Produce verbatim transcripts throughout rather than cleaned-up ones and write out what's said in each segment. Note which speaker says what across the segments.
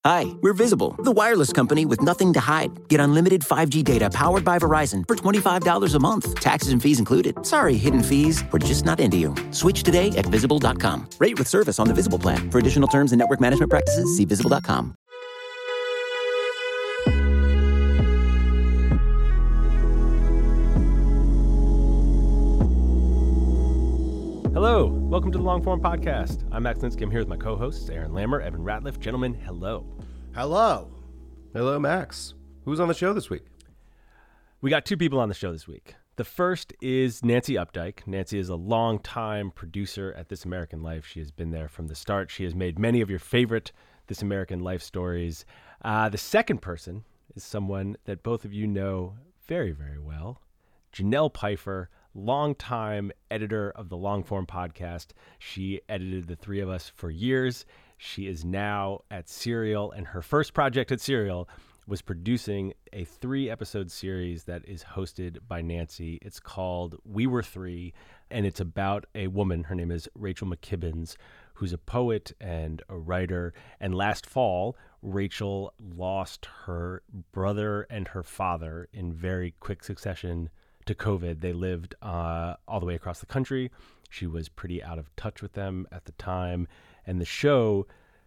Speaker 1: Hi, we're Visible, the wireless company with nothing to hide. Get unlimited five G data powered by Verizon for twenty-five dollars a month. Taxes and fees included. Sorry, hidden fees. We're just not into you. Switch today at visible dot com. Rate with service on the Visible plan. For additional terms and network management practices, see visible dot com.
Speaker 2: Hello, welcome to the Longform Podcast. I'm Max Linsky. I'm here with my co-hosts, Aaron Lammer, Evan Ratliff. Gentlemen, hello.
Speaker 3: Hello.
Speaker 4: Hello, Max. Who's on the show this week?
Speaker 2: We got two people on the show this week. The first is Nancy Updike. Nancy is a longtime producer at This American Life. She has been there from the start. She has made many of your favorite This American Life stories. Uh, the second person is someone that both of you know very, very well, Janelle Pfeiffer, longtime editor of the Longform Podcast. She edited The Three of Us for years. She is now at Serial, and her first project at Serial was producing a three-episode series that is hosted by Nancy. It's called We Were Three, and it's about a woman. Her name is Rachel McKibbins, who's a poet and a writer. And last fall, Rachel lost her brother and her father in very quick succession to COVID. They lived uh, all the way across the country. She was pretty out of touch with them at the time. And the show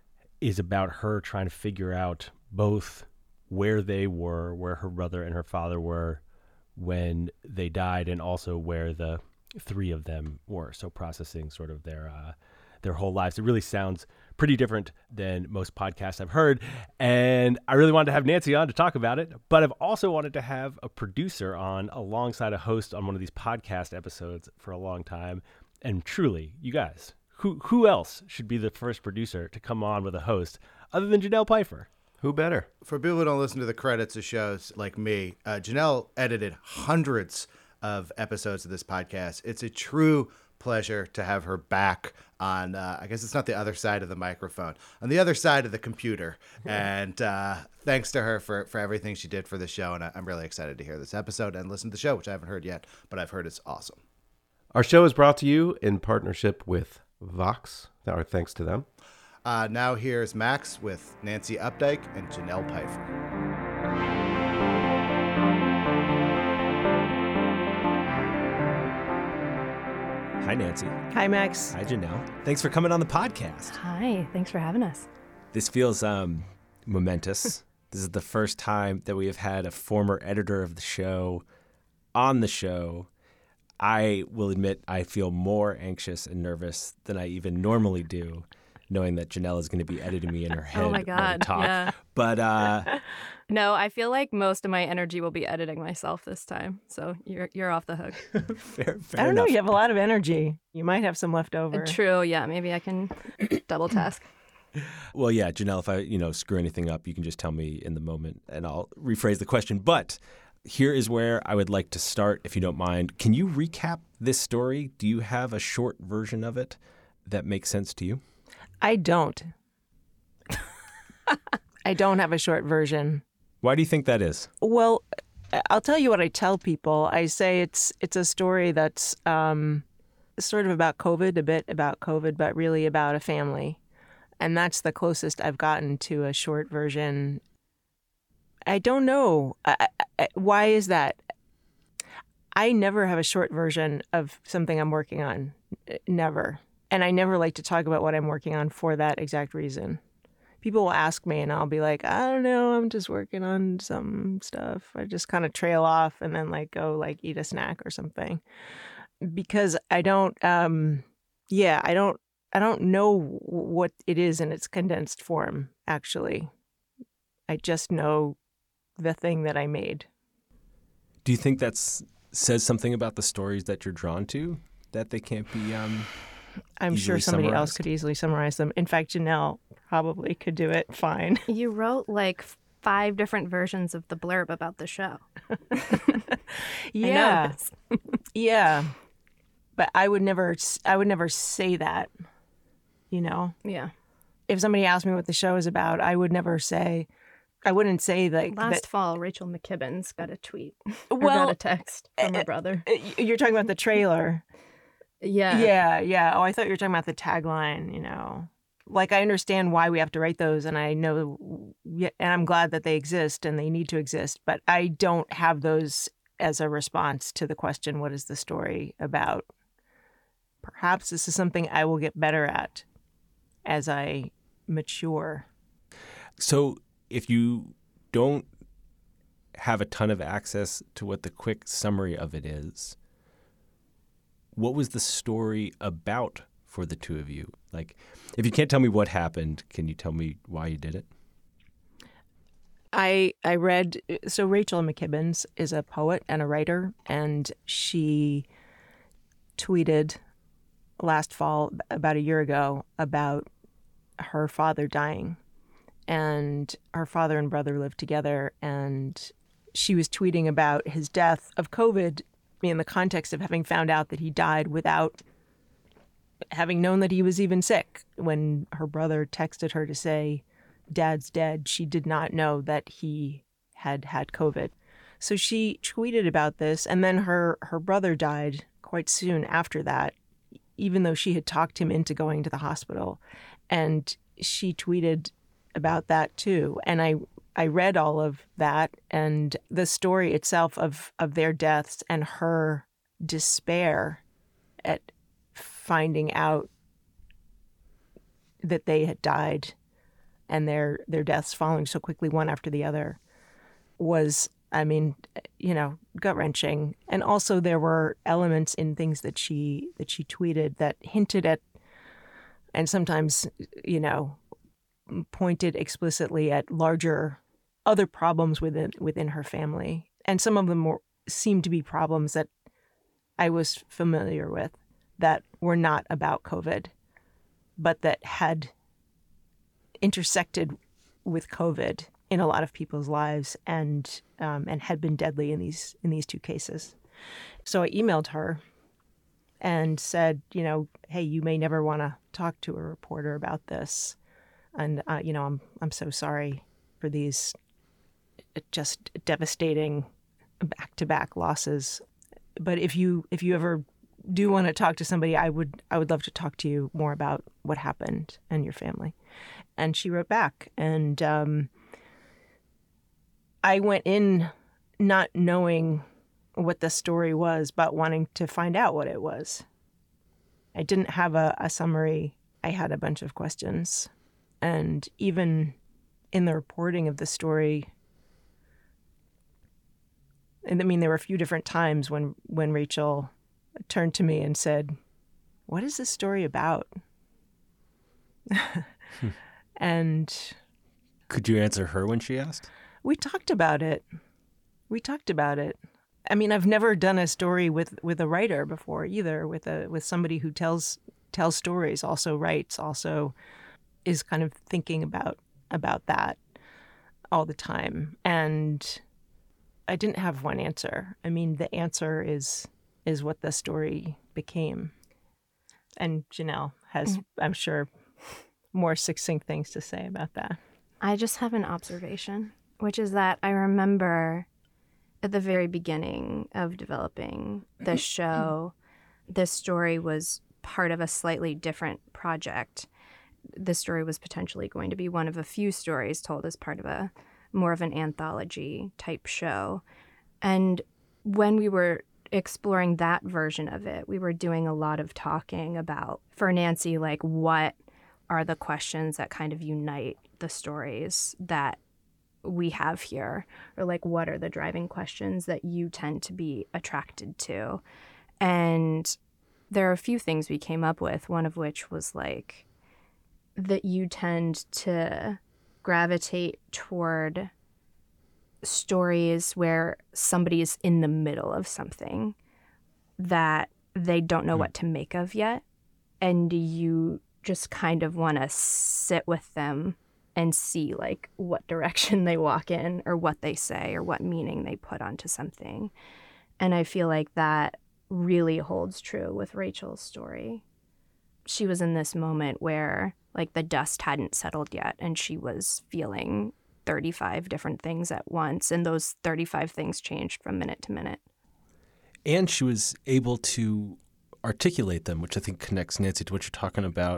Speaker 2: is about her trying to figure out both where they were, where her brother and her father were when they died, and also where the three of them were. So processing sort of their uh, their whole lives. It really sounds pretty different than most podcasts I've heard. And I really wanted to have Nancy on to talk about it, but I've also wanted to have a producer on alongside a host on one of these podcast episodes for a long time. And truly, you guys, who who else should be the first producer to come on with a host other than Janelle Pfeiffer?
Speaker 4: Who better?
Speaker 3: For people who don't listen to the credits of shows like me, uh, Janelle edited hundreds of episodes of this podcast. It's a true pleasure to have her back on, uh, I guess it's not the other side of the microphone, on the other side of the computer. And uh, thanks to her for, for everything she did for the show. And I, I'm really excited to hear this episode and listen to the show, which I haven't heard yet, but I've heard it's awesome.
Speaker 4: Our show is brought to you in partnership with Vox. Our thanks to them.
Speaker 3: Uh, now here's Max with Nancy Updike and Janelle Pfeiffer.
Speaker 5: Hi, Nancy.
Speaker 6: Hi, Max.
Speaker 5: Hi, Janelle. Thanks for coming on the podcast.
Speaker 6: Hi. Thanks for having us.
Speaker 5: This feels um, momentous. This is the first time that we have had a former editor of the show on the show. I will admit I feel more anxious and nervous than I even normally do, knowing that Janelle is going to be editing me in her head
Speaker 6: Oh my
Speaker 5: while we
Speaker 6: God,
Speaker 5: talk.
Speaker 6: yeah.
Speaker 5: But uh,
Speaker 6: No, I feel like most of my energy will be editing myself this time. So you're you're off the hook.
Speaker 5: fair, fair
Speaker 7: I don't
Speaker 5: enough.
Speaker 7: know. You have a lot of energy. You might have some left over.
Speaker 6: True. Yeah. Maybe I can double task.
Speaker 5: Well, yeah, Janelle, if I, you know, screw anything up, you can just tell me in the moment and I'll rephrase the question. But here is where I would like to start, if you don't mind. Can you recap this story? Do you have a short version of it that makes sense to you?
Speaker 7: I don't. I don't have a short version.
Speaker 5: Why do you think that is?
Speaker 7: Well, I'll tell you what I tell people. I say it's it's a story that's um, sort of about COVID, a bit about COVID, but really about a family. And that's the closest I've gotten to a short version. I don't know. I, I, why is that? I never have a short version of something I'm working on. Never. And I never like to talk about what I'm working on for that exact reason. People will ask me and I'll be like, I don't know, I'm just working on some stuff. I just kind of trail off and then like go like eat a snack or something. Because I don't, um, yeah, I don't, I don't know what it is in its condensed form, actually. I just know the thing that I made.
Speaker 5: Do you think that's says something about the stories that you're drawn to, that they can't be um,
Speaker 7: I'm sure somebody else could easily summarize them. In fact, Janelle probably could do it fine.
Speaker 6: You wrote like five different versions of the blurb about the show.
Speaker 7: Yeah. Yeah. But I would never, I would never say that, you know?
Speaker 6: Yeah.
Speaker 7: If somebody asked me what the show is about, I would never say, I wouldn't say like
Speaker 6: Last
Speaker 7: that,
Speaker 6: fall, Rachel McKibbins got a tweet. Or
Speaker 7: Well,
Speaker 6: got a text from her
Speaker 7: uh,
Speaker 6: brother.
Speaker 7: You're talking about the trailer.
Speaker 6: Yeah.
Speaker 7: Yeah, yeah. Oh, I thought you were talking about the tagline, you know. like, I understand why we have to write those, and I know, and I'm glad that they exist and they need to exist, but I don't have those as a response to the question, what is the story about? Perhaps this is something I will get better at as I mature.
Speaker 5: So if you don't have a ton of access to what the quick summary of it is, what was the story about for the two of you? Like, if you can't tell me what happened, can you tell me why you did it?
Speaker 7: I I read, so Rachel McKibbins is a poet and a writer, and she tweeted last fall, about a year ago, about her father dying. And her father and brother lived together, and she was tweeting about his death of COVID in the context of having found out that he died without having known that he was even sick. When her brother texted her to say, Dad's dead, she did not know that he had had COVID. So she tweeted about this, and then her, her brother died quite soon after that, even though she had talked him into going to the hospital. And she tweeted about that too. And I I read all of that, and the story itself of, of their deaths and her despair at finding out that they had died and their their deaths following so quickly, one after the other, was, I mean, you know, gut-wrenching. And also there were elements in things that she that she tweeted that hinted at, and sometimes, you know, pointed explicitly at larger other problems within within her family. And some of them were, seemed to be problems that I was familiar with that were not about COVID, but that had intersected with COVID in a lot of people's lives, and um, and had been deadly in these in these two cases. So I emailed her and said, you know, hey, you may never want to talk to a reporter about this, and uh, you know, I'm I'm so sorry for these just devastating back-to-back losses. But if you if you ever do want to talk to somebody, I would I would love to talk to you more about what happened and your family. And she wrote back, and um, I went in not knowing what the story was, but wanting to find out what it was. I didn't have a, a summary. I had a bunch of questions. And even in the reporting of the story, and I mean, there were a few different times when, when Rachel turned to me and said, what is this story about? hmm. And
Speaker 5: could you answer her when she asked?
Speaker 7: We talked about it. We talked about it. I mean, I've never done a story with, with a writer before either, with a with somebody who tells tells stories, also writes, also is kind of thinking about about that all the time. And I didn't have one answer. I mean, the answer is is what the story became. And Janelle has, mm-hmm. I'm sure, more succinct things to say about that.
Speaker 6: I just have an observation, which is that I remember at the very beginning of developing the show, this story was part of a slightly different project. This story was potentially going to be one of a few stories told as part of a more of an anthology type show. And when we were exploring that version of it, we were doing a lot of talking about, for Nancy, like, what are the questions that kind of unite the stories that we have here, or like, what are the driving questions that you tend to be attracted to? And there are a few things we came up with, one of which was like that you tend to gravitate toward stories where somebody is in the middle of something that they don't know mm. what to make of yet, and you just kind of want to sit with them and see like what direction they walk in, or what they say, or what meaning they put onto something. And I feel like that really holds true with Rachel's story. She was in this moment where like the dust hadn't settled yet, and she was feeling thirty-five different things at once, and those thirty-five things changed from minute to minute.
Speaker 5: And she was able to articulate them, which I think connects, Nancy, to what you're talking about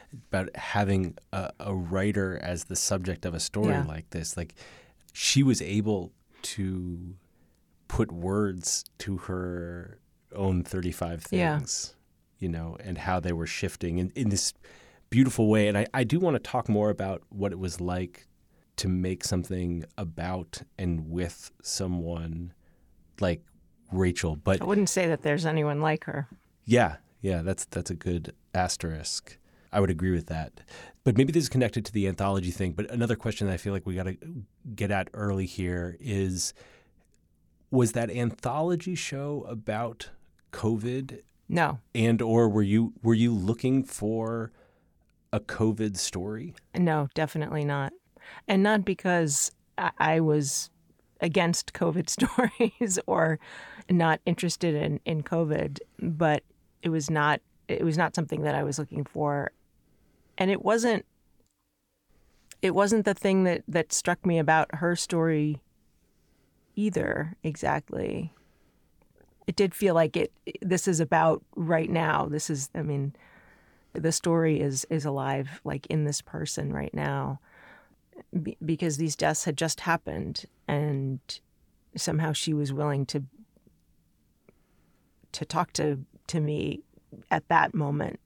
Speaker 5: about having a, a writer as the subject of a story
Speaker 7: Yeah.
Speaker 5: like this. Like, she was able to put words to her own thirty-five
Speaker 7: Yeah.
Speaker 5: things, you know, and how they were shifting in, in this beautiful way. And I, I do want to talk more about what it was like to make something about and with someone like Rachel. But
Speaker 7: I wouldn't say that there's anyone like her.
Speaker 5: yeah, yeah, that's that's a good asterisk. I would agree with that. But maybe this is connected to the anthology thing. But another question that I feel like we got to get at early here is, was that anthology show about COVID,
Speaker 7: No,
Speaker 5: and or were you were you looking for a COVID story?
Speaker 7: no, definitely not. And not because I, I was against COVID stories or not interested in, in COVID, but it was not it was not something that I was looking for. And it wasn't it wasn't the thing that, that struck me about her story either, exactly. It did feel like it this is about right now. This is I mean, the story is is alive, like in this person right now. Be- because these deaths had just happened, and somehow she was willing to to talk to to me at that moment.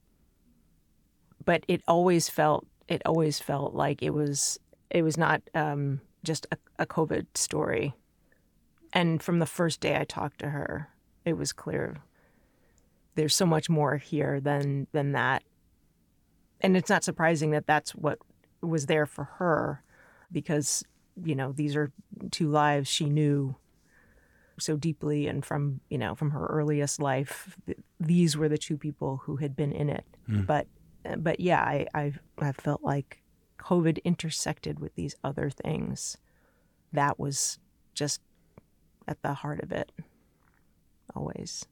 Speaker 7: But it always felt it always felt like it was it was not um, just a, a COVID story. And from the first day I talked to her, it was clear there's so much more here than than that. And it's not surprising that that's what was there for her, because, you know, these are two lives she knew so deeply, and from, you know, from her earliest life, th- these were the two people who had been in it.
Speaker 5: Mm.
Speaker 7: But, but yeah, I, I, I felt like COVID intersected with these other things. That was just at the heart of it, always.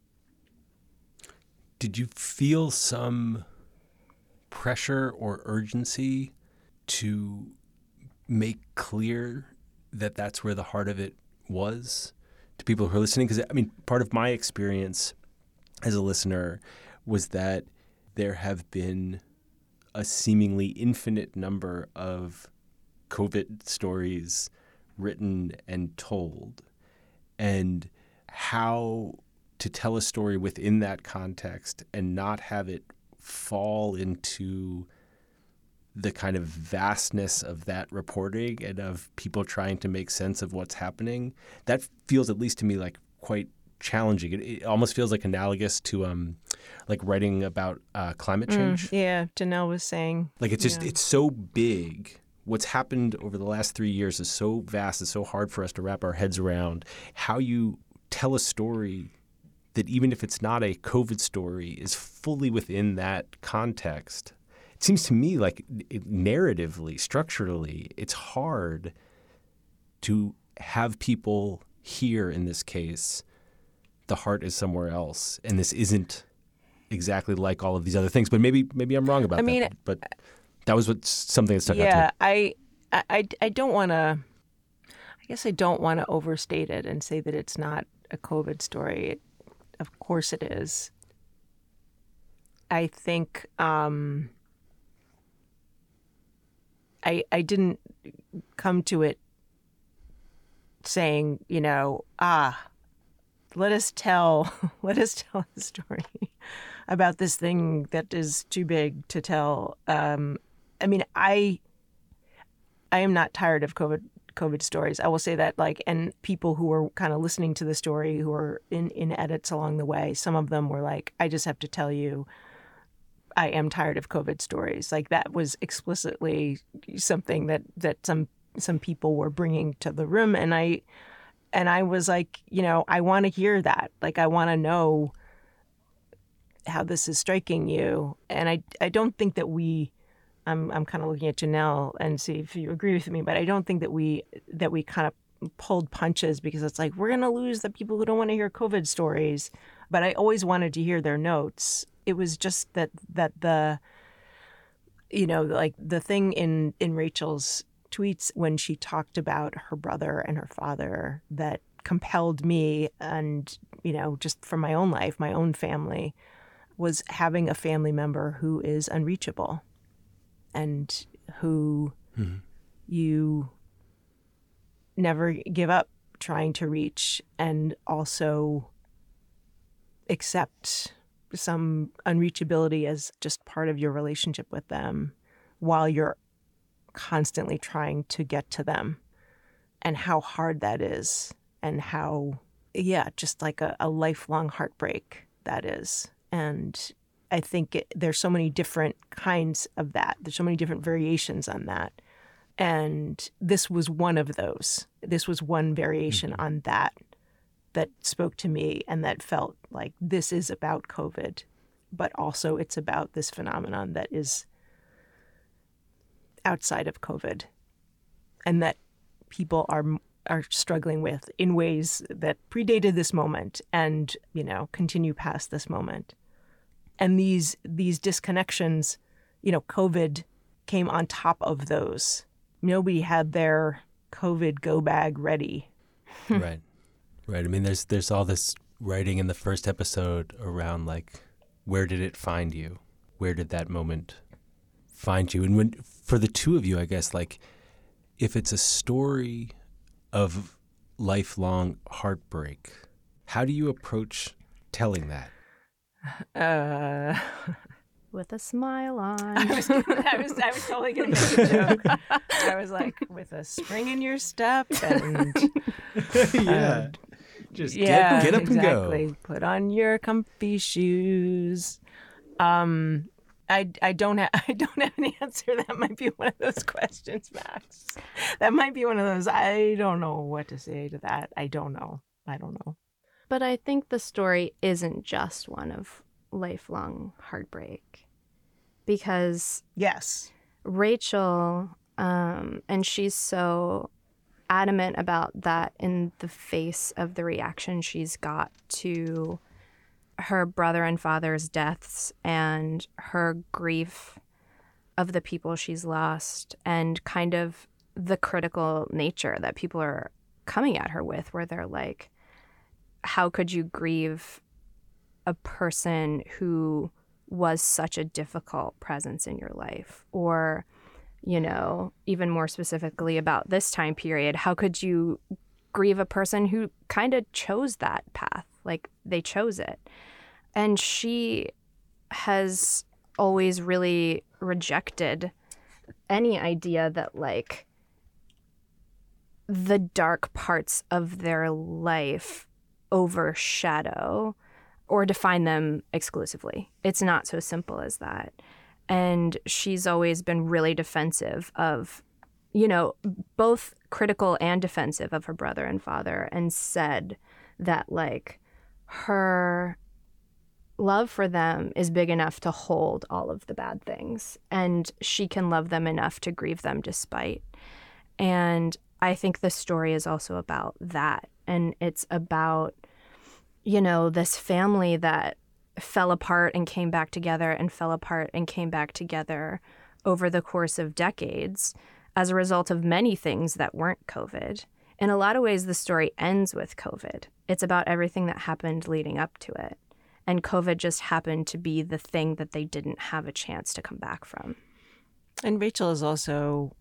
Speaker 5: Did you feel some pressure or urgency to make clear that that's where the heart of it was to people who are listening? Because, I mean, part of my experience as a listener was that there have been a seemingly infinite number of COVID stories written and told, and how to tell a story within that context and not have it fall into the kind of vastness of that reporting and of people trying to make sense of what's happening. That feels, at least to me, like quite challenging. It, it almost feels like analogous to um, like writing about uh, climate change.
Speaker 7: Mm, yeah, Janelle was saying.
Speaker 5: Like, it's just,
Speaker 7: yeah.
Speaker 5: it's so big. What's happened over the last three years is so vast, it's so hard for us to wrap our heads around. How you tell a story that, even if it's not a COVID story, is fully within that context. It seems to me like it, narratively, structurally, it's hard to have people hear, in this case, the heart is somewhere else, and this isn't exactly like all of these other things. But maybe maybe I'm wrong about
Speaker 7: I
Speaker 5: that.
Speaker 7: mean,
Speaker 5: but that was what something that stuck out to me.
Speaker 7: Yeah, I, I, I don't want to. I guess I don't want to overstate it and say that it's not a COVID story. It, of course, it is. I think um, I I didn't come to it saying, you know, ah, let us tell, let us tell a story about this thing that is too big to tell. Um, I mean, I I am not tired of COVID COVID stories. I will say that, like, and people who were kind of listening to the story, who were in, in edits along the way, some of them were like, I just have to tell you, I am tired of COVID stories. Like, that was explicitly something that, that some some people were bringing to the room. And I and I was like, you know, I want to hear that. Like, I want to know how this is striking you. And I, I don't think that we, I'm I'm kind of looking at Janelle and see if you agree with me, but I don't think that we that we kind of pulled punches, because it's like, we're going to lose the people who don't want to hear COVID stories. But I always wanted to hear their notes. It was just that that the, you know, like the thing in, in Rachel's tweets when she talked about her brother and her father that compelled me, and, you know, just from my own life, my own family, was having a family member who is unreachable. and who
Speaker 5: Mm-hmm.
Speaker 7: you never give up trying to reach, and also accept some unreachability as just part of your relationship with them while you're constantly trying to get to them, and how hard that is, and how, yeah, just like a, a lifelong heartbreak that is. And I think it, there's so many different kinds of that. There's so many different variations on that. And this was one of those. This was one variation mm-hmm. on that that spoke to me, and that felt like this is about COVID, but also it's about this phenomenon that is outside of COVID, and that people are are struggling with in ways that predated this moment and, you know, continue past this moment. And these these disconnections, you know, COVID came on top of those. Nobody had their COVID go bag ready.
Speaker 5: Right. Right. I mean, there's there's all this writing in the first episode around, like, where did it find you? Where did that moment find you? And when, for the two of you, I guess, like, if it's a story of lifelong heartbreak, how do you approach telling that?
Speaker 7: Uh,
Speaker 6: with a smile on.
Speaker 7: I was, I was, I was totally going to make a joke. I was like, with a spring in your step, and
Speaker 5: yeah,
Speaker 7: um,
Speaker 5: just
Speaker 7: yeah,
Speaker 5: get, get up
Speaker 7: exactly.
Speaker 5: and go.
Speaker 7: Put on your comfy shoes. Um, I, I don't have I don't have an answer. That might be one of those questions, Max. That might be one of those. I don't know what to say to that. I don't know. I don't know.
Speaker 6: But I think the story isn't just one of lifelong heartbreak, because
Speaker 7: yes,
Speaker 6: Rachel, um, and she's so adamant about that in the face of the reaction she's got to her brother and father's deaths and her grief of the people she's lost, and kind of the critical nature that people are coming at her with, where they're like, how could you grieve a person who was such a difficult presence in your life? Or, you know, even more specifically about this time period, how could you grieve a person who kind of chose that path? Like, they chose it. And she has always really rejected any idea that, like, the dark parts of their life overshadow or define them exclusively. It's not so simple as that. And she's always been really defensive of, you know, both critical and defensive of her brother and father, and said that, like, her love for them is big enough to hold all of the bad things, and she can love them enough to grieve them despite. And I think the story is also about that. And it's about, you know, this family that fell apart and came back together and fell apart and came back together over the course of decades as a result of many things that weren't COVID. In a lot of ways, the story ends with COVID. It's about everything that happened leading up to it. And COVID just happened to be the thing that they didn't have a chance to come back from.
Speaker 7: And Rachel is also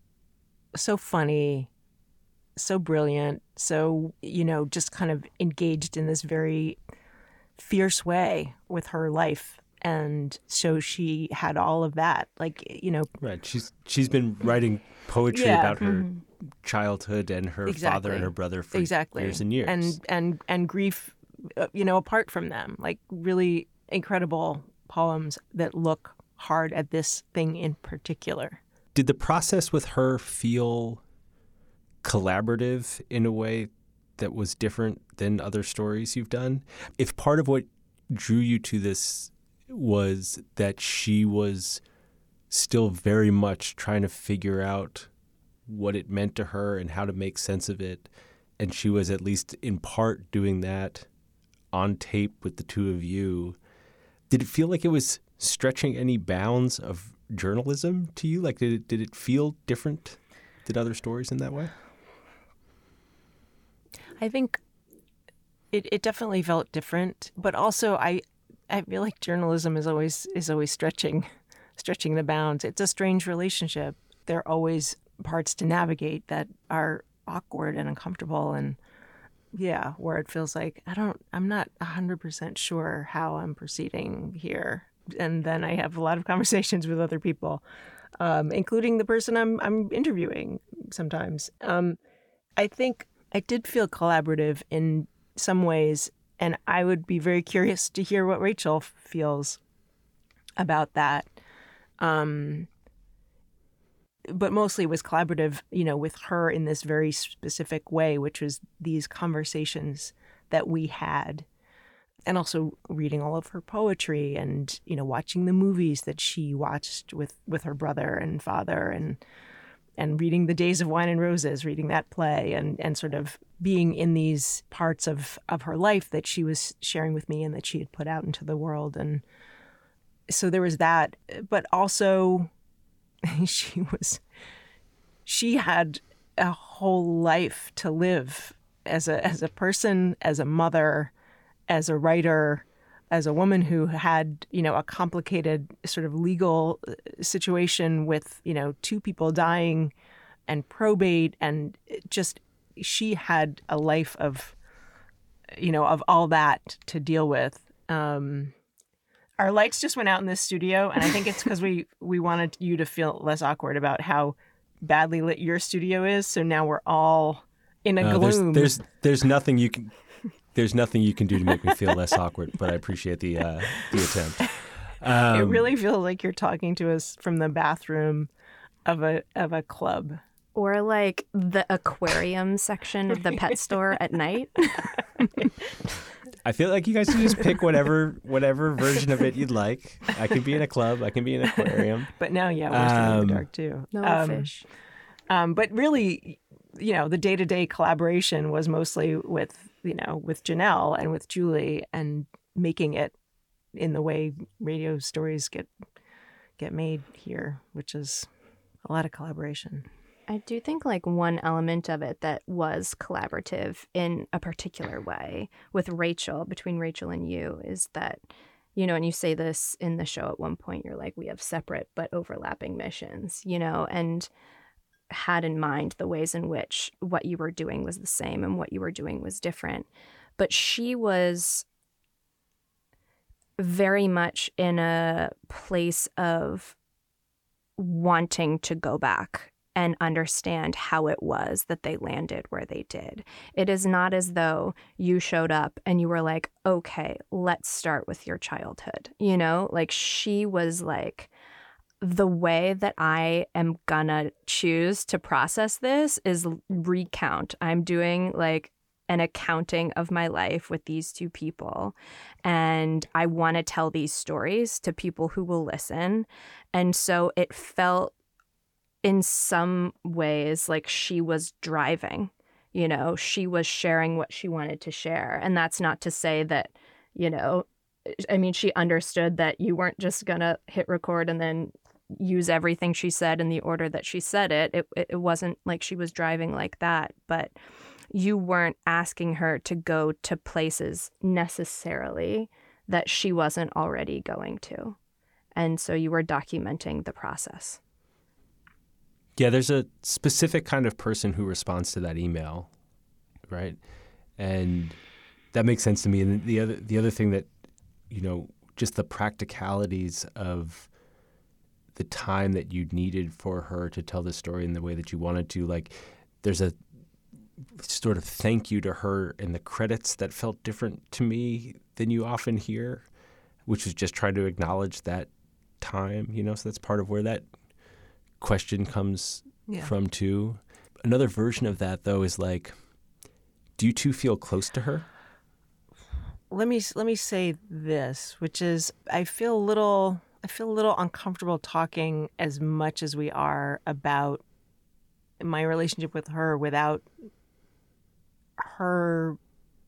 Speaker 7: so funny, so brilliant, so, you know, just kind of engaged in this very fierce way with her life. And so she had all of that, like, you know.
Speaker 5: Right. She's she's been writing poetry
Speaker 7: yeah.
Speaker 5: about her
Speaker 7: mm-hmm.
Speaker 5: childhood and her
Speaker 7: exactly.
Speaker 5: father and her brother for
Speaker 7: exactly.
Speaker 5: years and years.
Speaker 7: And, and, and grief, you know, apart from them, like really incredible poems that look hard at this thing in particular.
Speaker 5: Did the process with her feel collaborative in a way that was different than other stories you've done? If part of what drew you to this was that she was still very much trying to figure out what it meant to her and how to make sense of it, and she was at least in part doing that on tape with the two of you, did it feel like it was stretching any bounds of journalism to you? Like, did it, did it feel different than other stories in that way?
Speaker 7: I think it, it definitely felt different, but also I I feel like journalism is always is always stretching stretching the bounds. It's a strange relationship. There are always parts to navigate that are awkward and uncomfortable, and yeah, where it feels like I don't, I'm not one hundred percent sure how I'm proceeding here. And then I have a lot of conversations with other people, um, including the person I'm I'm interviewing sometimes. Um, I think I did feel collaborative in some ways, and I would be very curious to hear what Rachel feels about that. Um, but mostly it was collaborative, you know, with her in this very specific way, which was these conversations that we had, and also reading all of her poetry and, you know, watching the movies that she watched with, with her brother and father, and and reading The Days of Wine and Roses, reading that play, and, and sort of being in these parts of, of her life that she was sharing with me and that she had put out into the world. And so there was that, but also she was, she had a whole life to live as a as a person, as a mother, as a writer, as a woman who had, you know, a complicated sort of legal situation with, you know, two people dying and probate, and just she had a life of, you know, of all that to deal with. Um, our lights just went out in this studio, and I think it's because we, we wanted you to feel less awkward about how badly lit your studio is. So now we're all in a
Speaker 5: Uh,
Speaker 7: gloom.
Speaker 5: there's, there's there's nothing you can there's nothing you can do to make me feel less awkward, but I appreciate the uh, the attempt. Um,
Speaker 7: It really feels like you're talking to us from the bathroom of a of a club.
Speaker 6: Or like the aquarium section of the pet store at night.
Speaker 5: I feel like you guys can just pick whatever whatever version of it you'd like. I can be in a club. I can be in an aquarium.
Speaker 7: But now, yeah, we're still in
Speaker 5: Um,
Speaker 7: the dark too.
Speaker 6: No
Speaker 7: Um,
Speaker 6: fish.
Speaker 7: Um, but really, you know, the day-to-day collaboration was mostly with, you know, with Janelle and with Julie, and making it in the way radio stories get get made here, which is a lot of collaboration.
Speaker 6: I do think like one element of it that was collaborative in a particular way with Rachel, between Rachel and you, is that, you know, and you say this in the show at one point, you're like, we have separate but overlapping missions, you know, and had in mind the ways in which what you were doing was the same and what you were doing was different. But she was very much in a place of wanting to go back and understand how it was that they landed where they did. It is not as though you showed up and you were like, okay, let's start with your childhood. You know, like she was like, the way that I am gonna choose to process this is recount. I'm doing like an accounting of my life with these two people. And I want to tell these stories to people who will listen. And so it felt in some ways like she was driving, you know, she was sharing what she wanted to share. And that's not to say that, you know, I mean, she understood that you weren't just going to hit record and then use everything she said in the order that she said it. It it wasn't like she was driving like that, but you weren't asking her to go to places necessarily that she wasn't already going to. And so you were documenting the process.
Speaker 5: Yeah, there's a specific kind of person who responds to that email, right? And that makes sense to me. And the other the other thing that, you know, just the practicalities of the time that you needed for her to tell the story in the way that you wanted to, like there's a sort of thank you to her in the credits that felt different to me than you often hear, which was just trying to acknowledge that time, you know, so that's part of where that question comes
Speaker 7: Yeah.
Speaker 5: from too. Another version of that though is like, do you two feel close to her?
Speaker 7: Let me let me say this, which is I feel a little I feel a little uncomfortable talking as much as we are about my relationship with her without her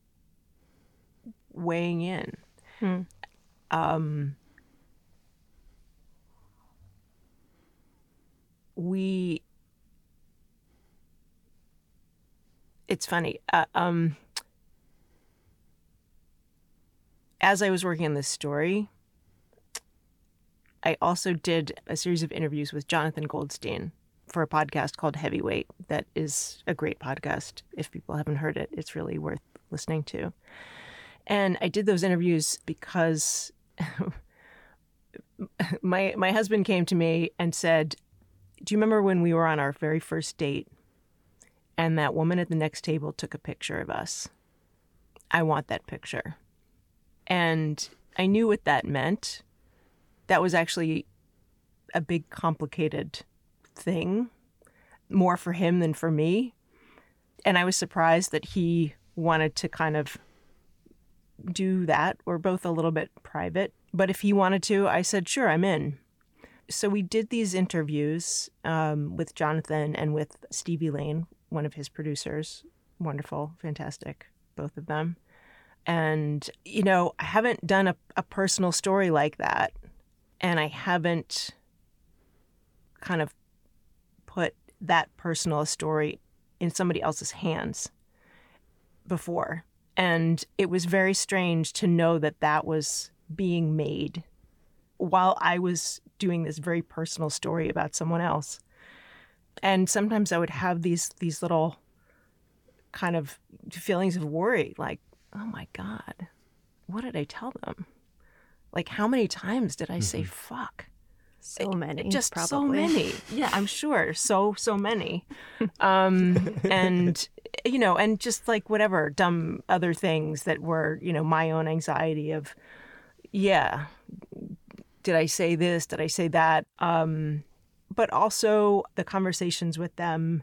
Speaker 7: weighing in.
Speaker 6: Hmm.
Speaker 7: Um, we, it's funny. Uh, um, as I was working on this story, I also did a series of interviews with Jonathan Goldstein for a podcast called Heavyweight. That is a great podcast. If people haven't heard it, it's really worth listening to. And I did those interviews because my my husband came to me and said, do you remember when we were on our very first date and that woman at the next table took a picture of us? I want that picture. And I knew what that meant. That was actually a big, complicated thing, more for him than for me. And I was surprised that he wanted to kind of do that. We're both a little bit private. But if he wanted to, I said, sure, I'm in. So we did these interviews um, with Jonathan and with Stevie Lane, one of his producers. Wonderful, fantastic, both of them. And, you know, I haven't done a, a personal story like that. And I haven't kind of put that personal story in somebody else's hands before. And it was very strange to know that that was being made while I was doing this very personal story about someone else. And sometimes I would have these these little kind of feelings of worry, like, oh my God, what did I tell them? Like, how many times did I mm-hmm. say fuck?
Speaker 6: So many.
Speaker 7: It, just
Speaker 6: probably.
Speaker 7: so many. Yeah, I'm sure. So, so many. Um, and, you know, and just like whatever dumb other things that were, you know, my own anxiety of, yeah, did I say this? Did I say that? Um, but also the conversations with them,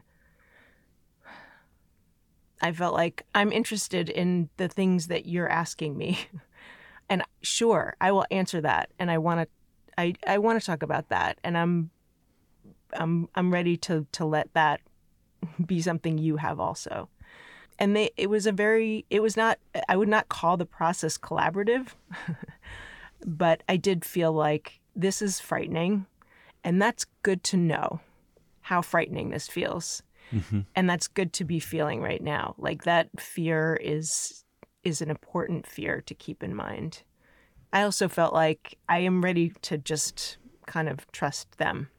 Speaker 7: I felt like I'm interested in the things that you're asking me. And sure, I will answer that. And I want to I, I want to talk about that. And I'm I'm I'm ready to to let that be something you have also. And they it was a very it was not I would not call the process collaborative, but I did feel like this is frightening, and that's good to know how frightening this feels. Mm-hmm. And that's good to be feeling right now. Like that fear is is an important fear to keep in mind. I also felt like I am ready to just kind of trust them,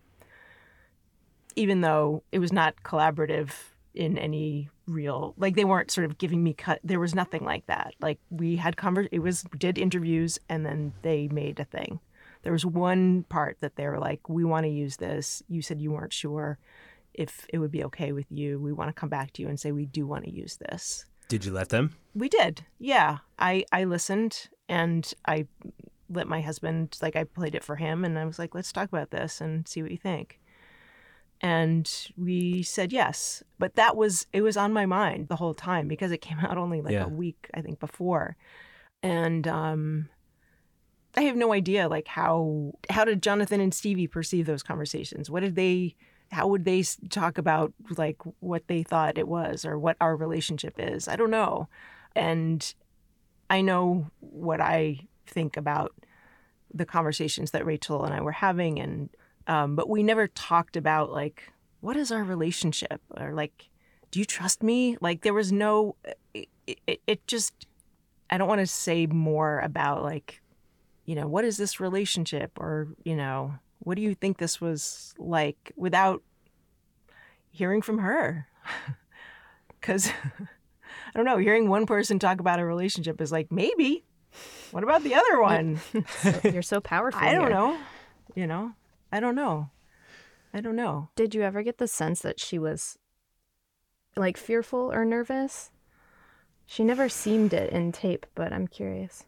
Speaker 7: even though it was not collaborative in any real, like they weren't sort of giving me cut. There was nothing like that. Like we had convers, it was, did interviews and then they made a thing. There was one part that they were like, we want to use this. You said you weren't sure if it would be okay with you. We want to come back to you and say, we do want to use this.
Speaker 5: Did you let them?
Speaker 7: We did. Yeah. I, I listened and I let my husband, like I played it for him and I was like, let's talk about this and see what you think. And we said yes. But that was, it was on my mind the whole time because it came out only like
Speaker 5: yeah.
Speaker 7: a week, I think, before. And um, I have no idea, like how, how did Jonathan and Stevie perceive those conversations? What did they, how would they talk about like what they thought it was or what our relationship is? I don't know. And I know what I think about the conversations that Rachel and I were having. And, um, but we never talked about like, what is our relationship? Or like, do you trust me? Like there was no, it, it, it just, I don't want to say more about like, you know, what is this relationship? Or, you know, what do you think this was like without hearing from her? Because I don't know, hearing one person talk about a relationship is like, maybe. What about the other one?
Speaker 6: So, you're so powerful.
Speaker 7: I don't
Speaker 6: here.
Speaker 7: know. You know, I don't know. I don't know.
Speaker 6: Did you ever get the sense that she was like fearful or nervous? She never seemed it in tape, but I'm curious.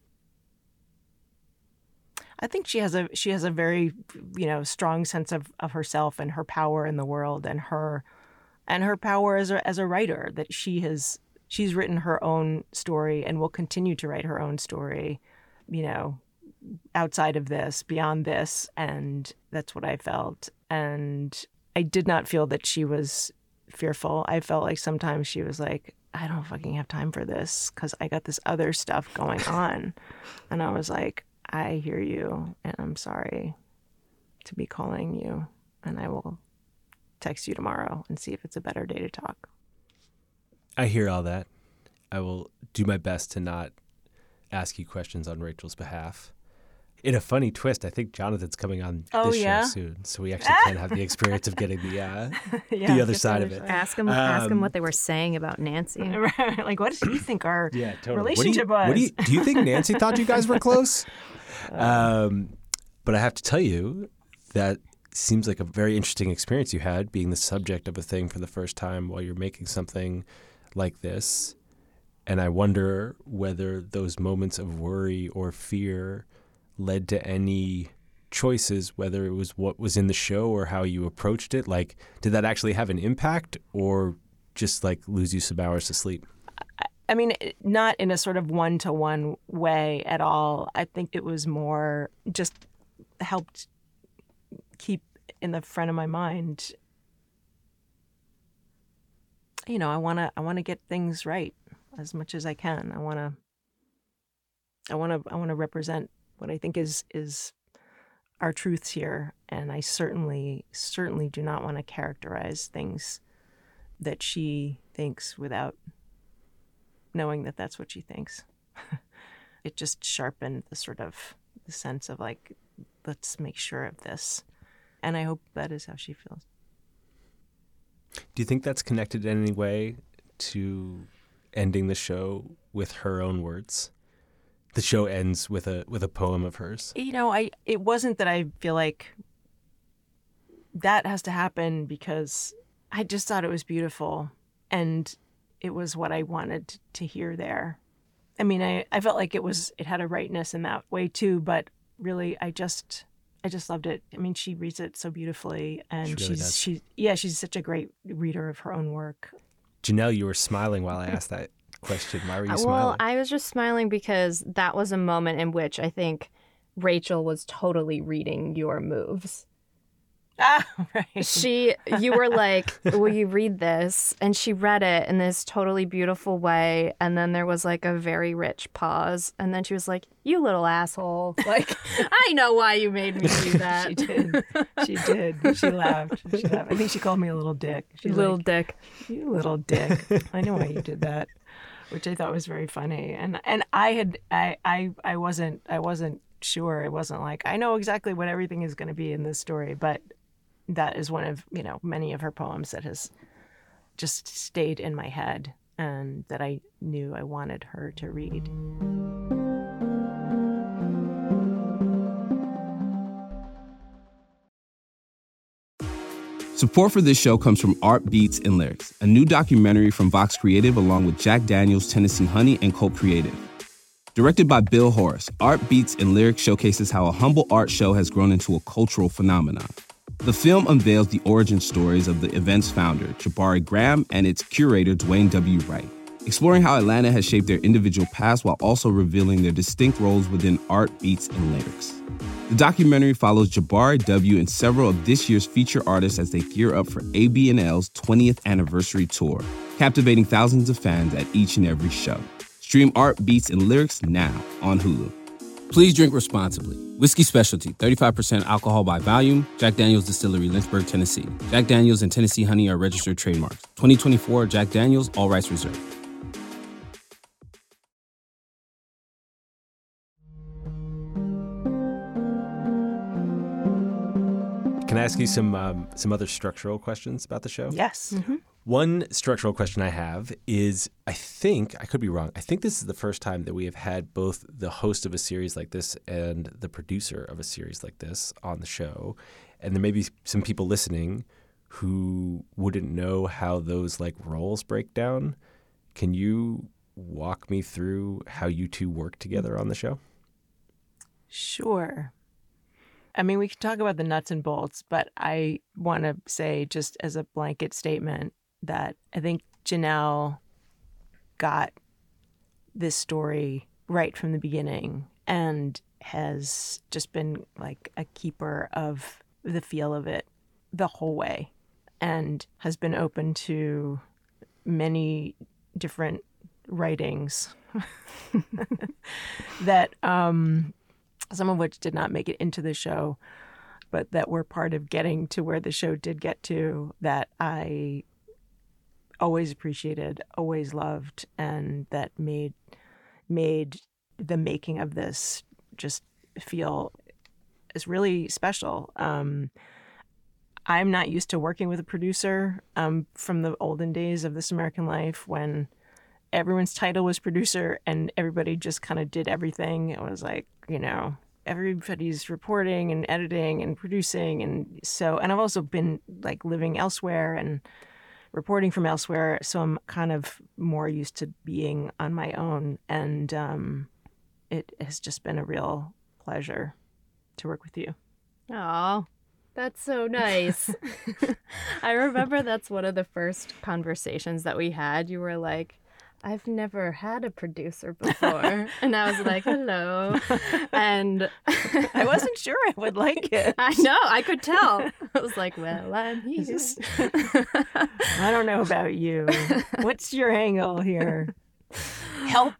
Speaker 7: I think she has a she has a very, you know, strong sense of, of herself and her power in the world and her and her power as a as a writer, that she has she's written her own story and will continue to write her own story, you know, outside of this, beyond this, and that's what I felt. And I did not feel that she was fearful. I felt like sometimes she was like, I don't fucking have time for this because I got this other stuff going on. And I was like, I hear you, and I'm sorry to be calling you, and I will text you tomorrow and see if it's a better day to talk.
Speaker 5: I hear all that. I will do my best to not ask you questions on Rachel's behalf. In a funny twist, I think Jonathan's coming on
Speaker 7: Oh,
Speaker 5: this
Speaker 7: yeah?
Speaker 5: show soon, so we actually can have the experience of getting the uh,
Speaker 7: Yeah,
Speaker 5: the other
Speaker 7: get
Speaker 5: side
Speaker 7: the
Speaker 5: of
Speaker 7: other
Speaker 5: it.
Speaker 6: Ask them, ask them
Speaker 5: Um,
Speaker 6: what they were saying about Nancy.
Speaker 7: Like, what do you think our
Speaker 5: Yeah, totally.
Speaker 7: relationship
Speaker 5: what do you,
Speaker 7: was?
Speaker 5: What do you, do you think Nancy thought you guys were close? Um, but I have to tell you that seems like a very interesting experience you had, being the subject of a thing for the first time while you're making something like this. And I wonder whether those moments of worry or fear led to any choices, whether it was what was in the show or how you approached it. Like, did that actually have an impact, or just like lose you some hours to sleep?
Speaker 7: I mean, not in a sort of one-to-one way at all. I think it was more just helped keep in the front of my mind, you know, I want to I want to get things right as much as I can. I want to I want to I want to represent what I think is is our truths here, and I certainly certainly do not want to characterize things that she thinks without knowing that that's what she thinks. It just sharpened the sort of the sense of like, let's make sure of this. And I hope that is how she feels.
Speaker 5: Do you think that's connected in any way to ending the show with her own words? The show ends with a with a poem of hers.
Speaker 7: You know, I it wasn't that I feel like that has to happen, because I just thought it was beautiful, and it was what I wanted to hear there. I mean, I, I felt like it was it had a rightness in that way too, but really I just I just loved it. I mean, she reads it so beautifully, and
Speaker 5: She really
Speaker 7: she's
Speaker 5: does.
Speaker 7: she yeah, she's such a great reader of her own work.
Speaker 5: Janelle, you were smiling while I asked that question. Why were you
Speaker 6: Uh,
Speaker 5: smiling?
Speaker 6: Well, I was just smiling because that was a moment in which I think Rachel was totally reading your moves.
Speaker 7: Ah, right.
Speaker 6: She, you were like, will you read this? And she read it in this totally beautiful way. And then there was like a very rich pause. And then she was like, you little asshole. Like, I know why you made me do that.
Speaker 7: She did. She did. She laughed. She laughed. I think she called me a little dick. She was
Speaker 6: Little
Speaker 7: like,
Speaker 6: dick.
Speaker 7: you little dick. I know why you did that, which I thought was very funny. And and I had I I I wasn't I wasn't sure. It wasn't like I know exactly what everything is going to be in this story, but that is one of, you know, many of her poems that has just stayed in my head and that I knew I wanted her to read.
Speaker 8: Support for this show comes from Art Beats and Lyrics, a new documentary from Vox Creative along with Jack Daniels, Tennessee Honey, and Colt Creative. Directed by Bill Horace, Art Beats and Lyrics showcases how a humble art show has grown into a cultural phenomenon. The film unveils the origin stories of the event's founder, Jabari Graham, and its curator, Dwayne W. Wright, exploring how Atlanta has shaped their individual paths while also revealing their distinct roles within art, beats, and lyrics. The documentary follows Jabari W. and several of this year's feature artists as they gear up for A B N L's twentieth anniversary tour, captivating thousands of fans at each and every show. Stream Art, Beats, and Lyrics now on Hulu. Please drink responsibly. Whiskey Specialty, thirty-five percent alcohol by volume. Jack Daniels Distillery, Lynchburg, Tennessee. Jack Daniels and Tennessee Honey are registered trademarks. twenty twenty-four Jack Daniels, all rights reserved.
Speaker 5: Can I ask you some um, some other structural questions about the show?
Speaker 7: Yes.
Speaker 5: One structural question I have is, I think, I could be wrong, I think this is the first time that we have had both the host of a series like this and the producer of a series like this on the show. And there may be some people listening who wouldn't know how those like roles break down. Can you walk me through how you two work together on the show?
Speaker 7: Sure. I mean, we can talk about the nuts and bolts, but I want to say just as a blanket statement that I think Janelle got this story right from the beginning and has just been like a keeper of the feel of it the whole way and has been open to many different writings that um, some of which did not make it into the show, but that were part of getting to where the show did get to, that I always appreciated, always loved, and that made made the making of this just feel is really special. Um, I'm not used to working with a producer um, from the olden days of This American Life when everyone's title was producer and everybody just kind of did everything. It was like, you know, everybody's reporting and editing and producing. And so, and I've also been like living elsewhere and reporting from elsewhere. So I'm kind of more used to being on my own. And um, it has just been a real pleasure to work with you.
Speaker 6: Oh, that's so nice. I remember that's one of the first conversations that we had. You were like, I've never had a producer before. And I was like, hello. And
Speaker 7: I wasn't sure I would like it.
Speaker 6: I know, I could tell. I was like, well, I'm here.
Speaker 7: I don't know about you. What's your angle here? Help.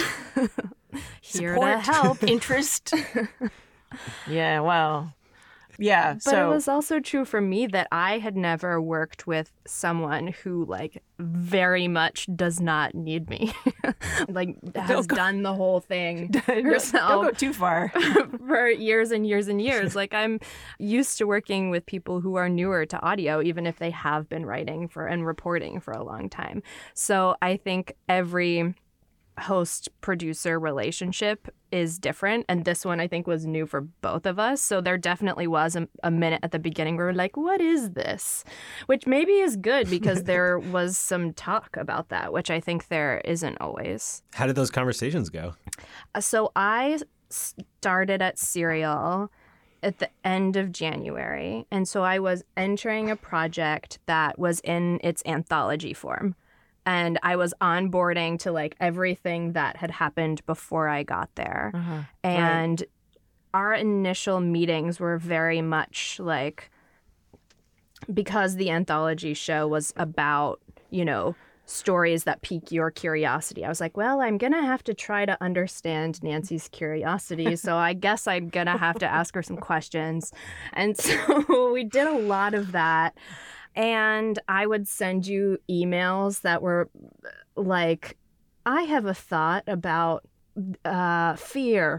Speaker 6: Here
Speaker 7: Support.
Speaker 6: to help.
Speaker 7: Interest. Yeah, well, yeah.
Speaker 6: But
Speaker 7: so
Speaker 6: it was also true for me that I had never worked with someone who, like, very much does not need me. Like, has
Speaker 7: go,
Speaker 6: done the whole thing
Speaker 7: don't,
Speaker 6: herself.
Speaker 7: Don't go too far.
Speaker 6: For years and years and years. Like, I'm used to working with people who are newer to audio, even if they have been writing for and reporting for a long time. So I think every host-producer relationship is different, and this one I think was new for both of us. So there definitely was a, a minute at the beginning where we're like, what is this? Which maybe is good because there was some talk about that, which I think there isn't always.
Speaker 5: How did those conversations go?
Speaker 6: Uh, so I started at Serial at the end of January, and so I was entering a project that was in its anthology form. And I was onboarding to like everything that had happened before I got there. Uh-huh. And right. Our initial meetings were very much like, because the anthology show was about, you know, stories that pique your curiosity. I was like, well, I'm going to have to try to understand Nancy's curiosity. So I guess I'm going to have to ask her some questions. And so we did a lot of that. And I would send you emails that were like, I have a thought about uh, fear.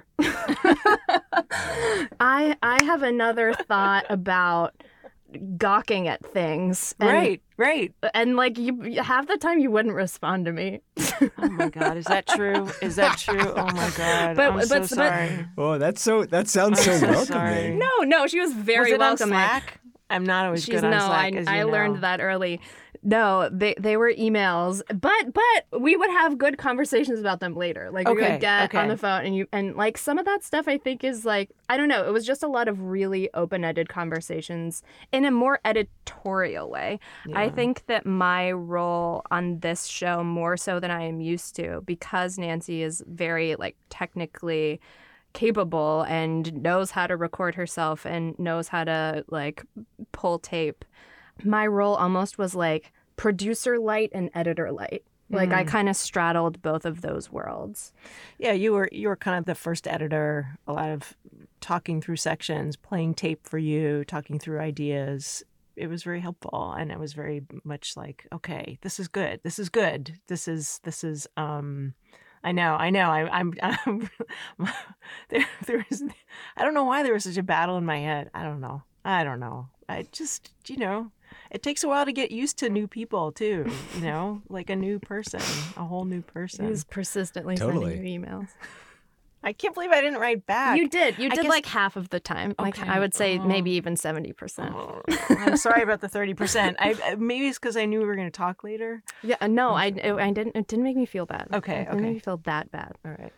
Speaker 6: I I have another thought about gawking at things. And,
Speaker 7: right, right.
Speaker 6: And like you, half the time you wouldn't respond to me.
Speaker 7: Oh my God, is that true? Is that true? Oh my God, but, I'm but, so but, sorry.
Speaker 5: Oh, that's so. That sounds so,
Speaker 7: so
Speaker 5: welcoming.
Speaker 7: Sorry.
Speaker 6: No, no, she was very
Speaker 7: was it
Speaker 6: welcoming.
Speaker 7: On Slack? I'm not always
Speaker 6: She's,
Speaker 7: good on
Speaker 6: no,
Speaker 7: Slack,
Speaker 6: I,
Speaker 7: as you
Speaker 6: I
Speaker 7: know.
Speaker 6: learned that early. No, they they were emails, but but we would have good conversations about them later. Like we
Speaker 7: okay,
Speaker 6: would get
Speaker 7: okay.
Speaker 6: on the phone and you and like some of that stuff I think is like, I don't know, it was just a lot of really open-ended conversations in a more editorial way.
Speaker 7: Yeah.
Speaker 6: I think that my role on this show, more so than I am used to, because Nancy is very like technically capable and knows how to record herself and knows how to like pull tape. My role almost was like producer light and editor light. Like mm. I kind of straddled both of those worlds.
Speaker 7: Yeah, you were you were kind of the first editor, a lot of talking through sections, playing tape for you, talking through ideas. It was very helpful, and it was very much like, okay, this is good. This is good. This is this is um I know, I know. I, I'm, I'm there. There was, I don't know why there was such a battle in my head. I don't know. I don't know. I just, you know, it takes a while to get used to new people too. You know, like a new person, a whole new person.
Speaker 6: He's persistently
Speaker 5: Totally.
Speaker 6: sending you emails.
Speaker 7: I can't believe I didn't write back.
Speaker 6: You did. You
Speaker 7: I
Speaker 6: did
Speaker 7: guess...
Speaker 6: like half of the time. Like
Speaker 7: okay.
Speaker 6: I would say
Speaker 7: oh.
Speaker 6: maybe even seventy percent.
Speaker 7: Oh. I'm sorry about the thirty percent. I maybe it's because I knew we were going to talk later.
Speaker 6: Yeah. No, I, I didn't. It didn't make me feel bad.
Speaker 7: Okay.
Speaker 6: It didn't
Speaker 7: okay.
Speaker 6: make me feel that bad.
Speaker 7: All right.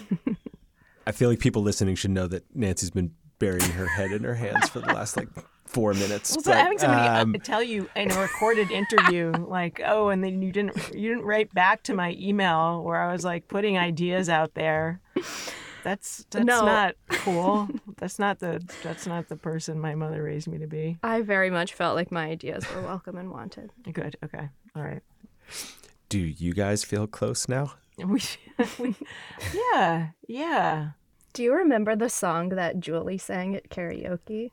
Speaker 5: I feel like people listening should know that Nancy's been burying her head in her hands for the last like four minutes.
Speaker 7: Well,
Speaker 5: but,
Speaker 7: so having somebody
Speaker 5: um,
Speaker 7: tell you in a recorded interview, like, oh, and then you didn't you didn't write back to my email where I was like putting ideas out there. That's that's
Speaker 6: no.
Speaker 7: not cool. That's not the that's not the person my mother raised me to be.
Speaker 6: I very much felt like my ideas were welcome and wanted.
Speaker 7: Good. Okay. All right.
Speaker 5: Do you guys feel close now?
Speaker 7: We, we, yeah. Yeah.
Speaker 6: Do you remember the song that Julie sang at karaoke?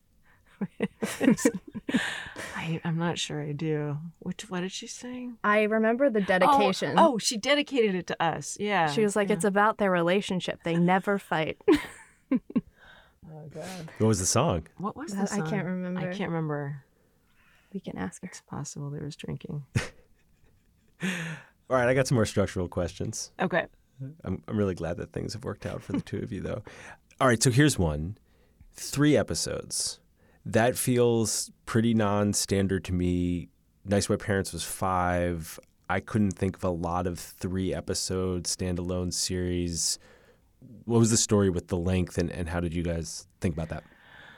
Speaker 7: I, I'm not sure I do. Which what did she sing?
Speaker 6: I remember the dedication.
Speaker 7: Oh, oh she dedicated it to us. Yeah.
Speaker 6: She was like,
Speaker 7: yeah.
Speaker 6: it's about their relationship. They never fight.
Speaker 7: Oh, God.
Speaker 5: What was the song?
Speaker 7: What was
Speaker 6: That-
Speaker 7: the
Speaker 6: I
Speaker 7: song?
Speaker 6: can't remember.
Speaker 7: I can't remember.
Speaker 6: We can ask her.
Speaker 7: It's possible there was drinking.
Speaker 5: All right, I got some more structural questions.
Speaker 7: Okay.
Speaker 5: I'm, I'm really glad that things have worked out for the two of you, though. All right, so here's one. Three episodes. That feels pretty non-standard to me. Nice Wet Parents was five. I couldn't think of a lot of three-episode standalone series. What was the story with the length, and, and how did you guys think about that?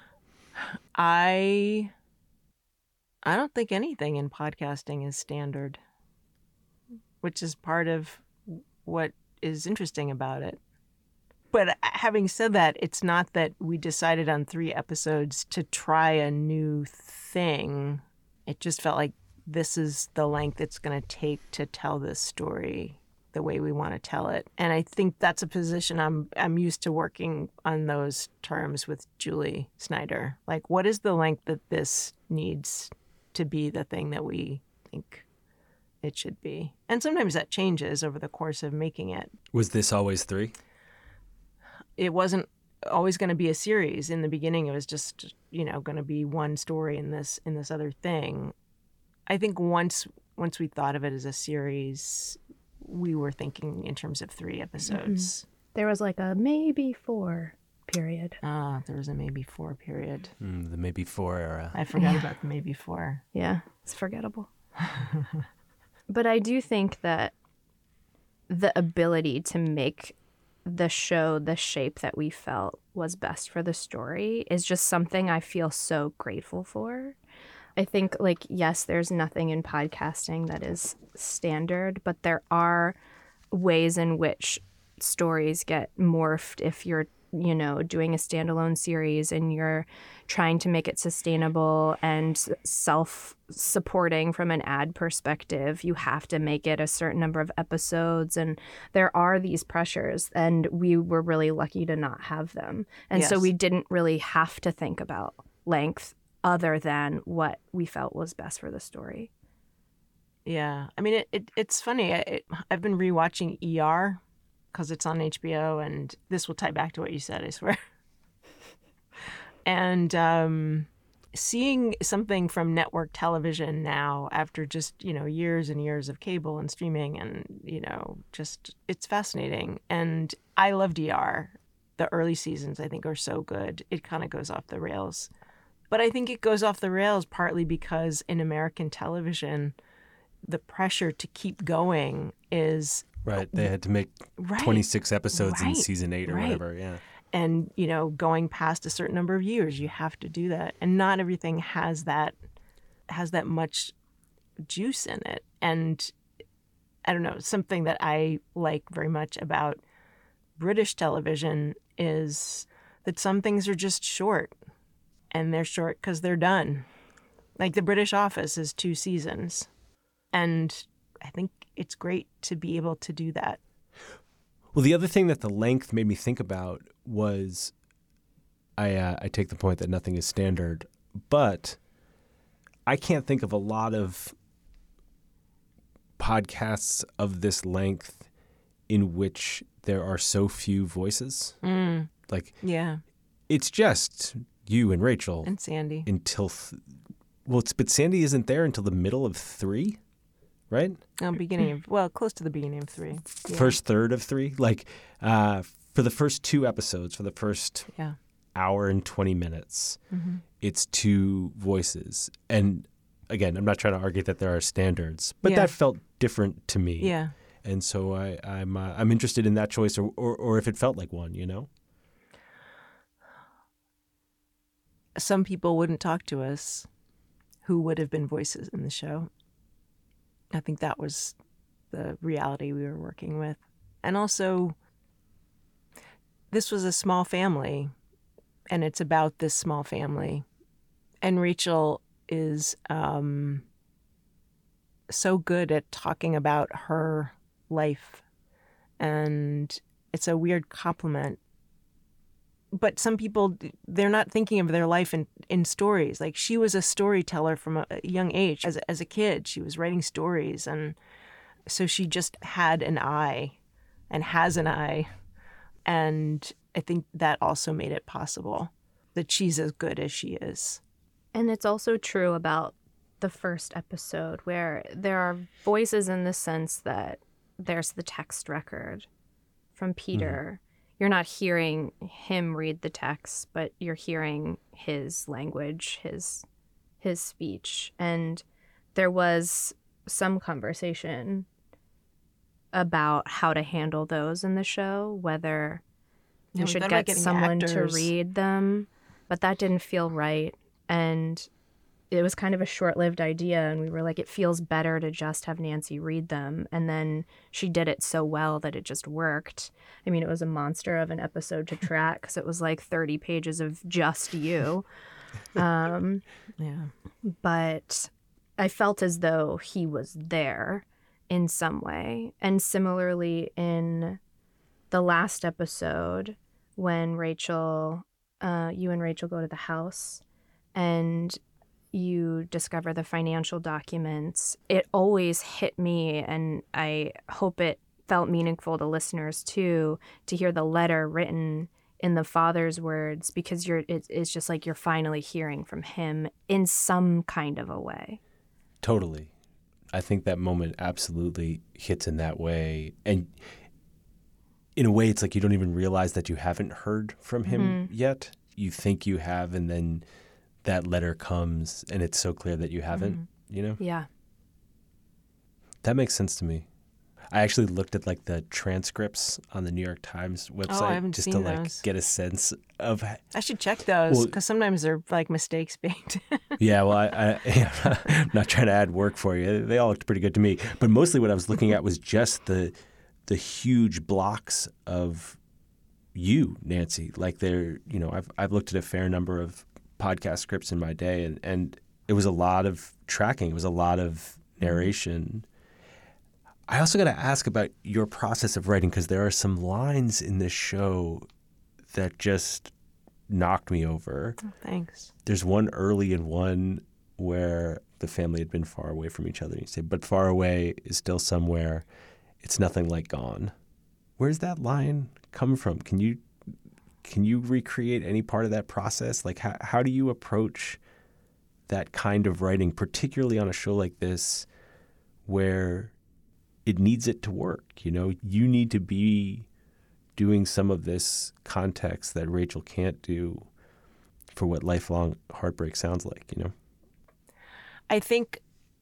Speaker 7: I I don't think anything in podcasting is standard, which is part of what is interesting about it. But having said that, it's not that we decided on three episodes to try a new thing. It just felt like this is the length it's going to take to tell this story the way we want to tell it. And I think that's a position I'm I'm used to working on those terms with Julie Snyder. Like, what is the length that this needs to be the thing that we think it should be? And sometimes that changes over the course of making it.
Speaker 5: Was this always three?
Speaker 7: It wasn't always going to be a series. In the beginning, it was just, you know, going to be one story in this in this other thing. I think once once we thought of it as a series, we were thinking in terms of three episodes.
Speaker 6: Mm-hmm. There was like a maybe four period.
Speaker 7: Ah, there was a maybe four period.
Speaker 5: Mm, the maybe four era.
Speaker 7: I forgot about the maybe four.
Speaker 6: Yeah, it's forgettable. But I do think that the ability to make the show the shape that we felt was best for the story is just something I feel so grateful for. I think, like, yes, there's nothing in podcasting that is standard, but there are ways in which stories get morphed if you're, you know, doing a standalone series and you're trying to make it sustainable and self-supporting from an ad perspective. You have to make it a certain number of episodes, and there are these pressures, and we were really lucky to not have them. And
Speaker 7: Yes.
Speaker 6: so we didn't really have to think about length other than what we felt was best for the story.
Speaker 7: Yeah. I mean, it, it it's funny. I, it, I've been rewatching E R because it's on H B O, and this will tie back to what you said, I swear. And um, seeing something from network television now after just, you know, years and years of cable and streaming and, you know, just it's fascinating. And I loved E R. The early seasons, I think, are so good. It kind of goes off the rails. But I think it goes off the rails partly because in American television, the pressure to keep going is
Speaker 5: Right. They had to make
Speaker 7: Right.
Speaker 5: twenty-six episodes in
Speaker 7: Right.
Speaker 5: season eight or
Speaker 7: Right.
Speaker 5: whatever. Yeah.
Speaker 7: and, you know, going past a certain number of years, you have to do that. And not everything has that has that much juice in it. And I don't know, something that I like very much about British television is that some things are just short, and they're short because they're done. Like the British Office is two seasons, and I think it's great to be able to do that.
Speaker 5: Well, the other thing that the length made me think about was I uh, I take the point that nothing is standard, but I can't think of a lot of podcasts of this length in which there are so few voices.
Speaker 7: Mm,
Speaker 5: Like,
Speaker 7: yeah,
Speaker 5: it's just you and Rachel
Speaker 7: and Sandy.
Speaker 5: until, th- well, it's, but Sandy isn't there until the middle of three, right?
Speaker 7: Oh, beginning of, well, close to the beginning of three. Yeah.
Speaker 5: First third of three. Like, uh, for the first two episodes, for the first
Speaker 7: Yeah.
Speaker 5: hour and twenty minutes,
Speaker 7: Mm-hmm.
Speaker 5: it's two voices. And again, I'm not trying to argue that there are standards, but
Speaker 7: Yeah.
Speaker 5: that felt different to me.
Speaker 7: Yeah.
Speaker 5: And so I, I'm uh, I'm interested in that choice, or, or or if it felt like one, you know.
Speaker 7: Some people wouldn't talk to us who would have been voices in the show. I think that was the reality we were working with. And also, this was a small family, and it's about this small family. And Rachel is um, so good at talking about her life, and it's a weird compliment. But some people, they're not thinking of their life in, in stories. Like, she was a storyteller from a young age. As, as a kid, she was writing stories. And so she just had an eye and has an eye. And I think that also made it possible that she's as good as she is.
Speaker 6: And it's also true about the first episode, where there are voices in the sense that there's the text record from Peter. Mm-hmm. You're not hearing him read the text, but you're hearing his language, his his speech. And there was some conversation about how to handle those in the show, whether
Speaker 7: Yeah,
Speaker 6: you
Speaker 7: we
Speaker 6: should
Speaker 7: thought
Speaker 6: get
Speaker 7: about getting
Speaker 6: someone to
Speaker 7: actors.
Speaker 6: read them, but that didn't feel right. And it was kind of a short-lived idea, and we were like, it feels better to just have Nancy read them. And then she did it so well that it just worked. I mean, it was a monster of an episode to track because it was like thirty pages of just you. Um,
Speaker 7: Yeah.
Speaker 6: but I felt as though he was there in some way. And similarly, in the last episode, when Rachel, uh, you and Rachel go to the house and you discover the financial documents, it always hit me, and I hope it felt meaningful to listeners too, to hear the letter written in the father's words, because you're it, it's just like you're finally hearing from him in some kind of a way.
Speaker 5: Totally. I think that moment absolutely hits in that way. And in a way, it's like you don't even realize that you haven't heard from him
Speaker 6: Mm-hmm.
Speaker 5: yet. You think you have, and then that letter comes, and it's so clear that you haven't,
Speaker 6: Mm-hmm.
Speaker 5: you know?
Speaker 6: Yeah.
Speaker 5: That makes sense to me. I actually looked at like the transcripts on the New York Times website
Speaker 7: Oh, haven't
Speaker 5: just
Speaker 7: seen
Speaker 5: to like
Speaker 7: those.
Speaker 5: get a sense of.
Speaker 7: I should check those
Speaker 5: Well-
Speaker 7: because sometimes they're like mistakes baked.
Speaker 5: Yeah, well, I, I, I'm not trying to add work for you. They all looked pretty good to me. But mostly what I was looking at was just the the huge blocks of you, Nancy. Like they're, you know, I've I've looked at a fair number of podcast scripts in my day, and, and it was a lot of tracking. It was a lot of narration. I also got to ask about your process of writing, because there are some lines in this show that just knocked me over.
Speaker 7: Thanks.
Speaker 5: There's one early and one where the family had been far away from each other. You say, but far away is still somewhere. It's nothing like gone. Where's that line come from? Can you can you recreate any part of that process? Like how how do you approach that kind of writing, particularly on a show like this where it needs it to work? You know, you need to be doing some of this context that Rachel can't do for what lifelong heartbreak sounds like, you know?
Speaker 7: I think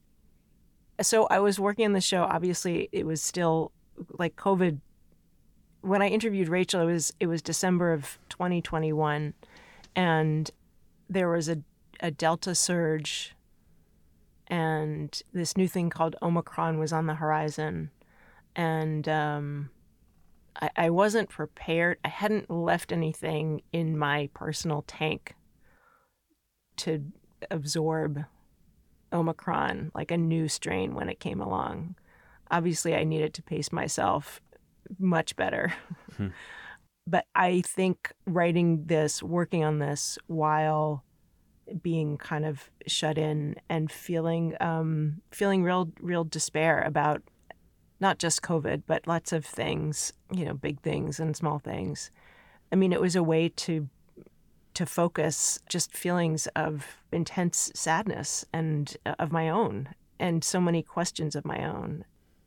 Speaker 7: so. I was working on the show. Obviously, it was still like COVID. When I interviewed Rachel, it was it was December of twenty twenty-one, and there was a, a Delta surge, and this new thing called Omicron was on the horizon, and um, I, I wasn't prepared. I hadn't left anything in my personal tank to absorb Omicron, like a new strain when it came along. Obviously, I needed to pace myself much better.
Speaker 5: Hmm.
Speaker 7: But I think writing this, working on this while being kind of shut in and feeling um, feeling real real despair about not just COVID, but lots of things, you know, big things and small things. I mean, it was a way to to focus just feelings of intense sadness and uh, of my own, and so many questions of my own.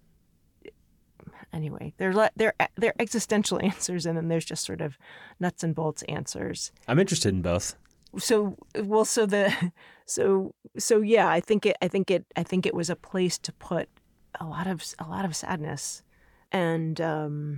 Speaker 7: Anyway, there are there there are existential answers, and then there's just sort of nuts and bolts answers.
Speaker 5: I'm interested in both.
Speaker 7: So well, so the so so yeah, I think it I think it I think it was a place to put a lot of a lot of sadness, and um,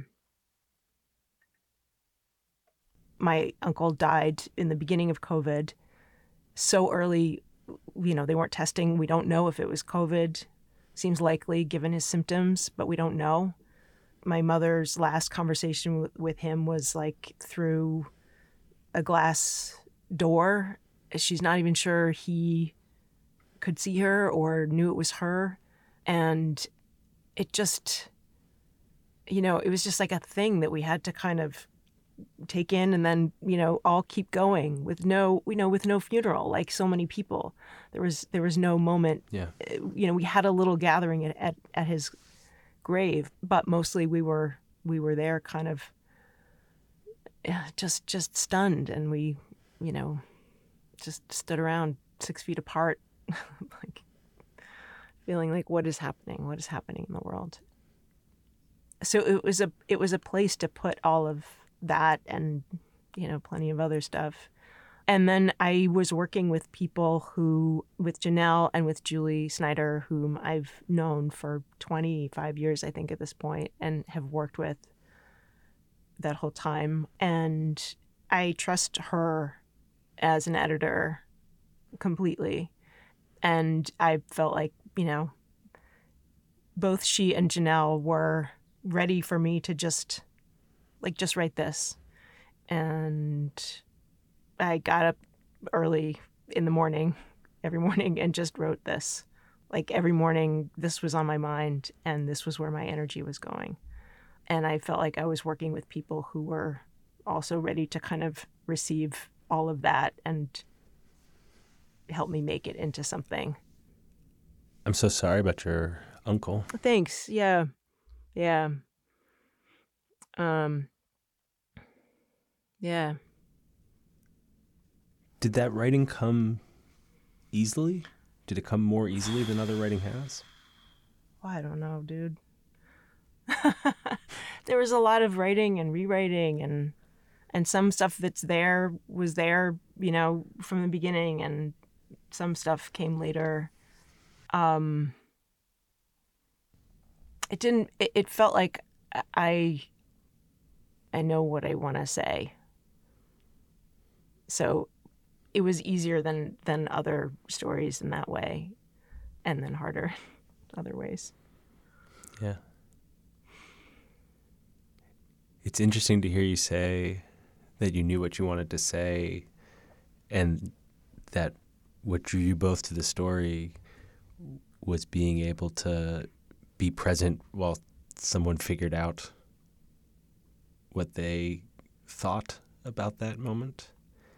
Speaker 7: my uncle died in the beginning of COVID, so early, you know, they weren't testing. We don't know if it was COVID. Seems likely given his symptoms, but we don't know. My mother's last conversation with, with him was like through a glass door. She's not even sure he could see her or knew it was her. And it just, you know, it was just like a thing that we had to kind of take in and then, you know, all keep going with no, you know, with no funeral, like so many people. There was, there was no moment.
Speaker 5: Yeah.
Speaker 7: You know, we had a little gathering at, at, at his grave, but mostly we were, we were there kind of yeah, just just stunned, and we, you know, just stood around six feet apart, like feeling like, what is happening? What is happening in the world? So it was a it was a place to put all of that and, you know, plenty of other stuff. And then I was working with people who, with Janelle and with Julie Snyder, whom I've known for twenty-five years, I think, at this point, and have worked with that whole time. And I trust her as an editor completely. And I felt like, you know, both she and Janelle were ready for me to just, like, just write this. And I got up early in the morning, every morning, and just wrote this. Like, every morning, this was on my mind, and this was where my energy was going. And I felt like I was working with people who were also ready to kind of receive all of that and help me make it into something.
Speaker 5: I'm so sorry about your uncle.
Speaker 7: Thanks. Yeah. Yeah. Um. Yeah.
Speaker 5: Did that writing come easily? Did it come more easily than other writing has?
Speaker 7: Well, I don't know, dude. There was a lot of writing and rewriting, and and some stuff that's there was there, you know, from the beginning, and some stuff came later. Um, it didn't. It, it felt like I. I know what I want to say. So, it was easier than than other stories in that way, and then harder other ways.
Speaker 5: Yeah. It's interesting to hear you say that you knew what you wanted to say, and that what drew you both to the story was being able to be present while someone figured out what they thought about that moment.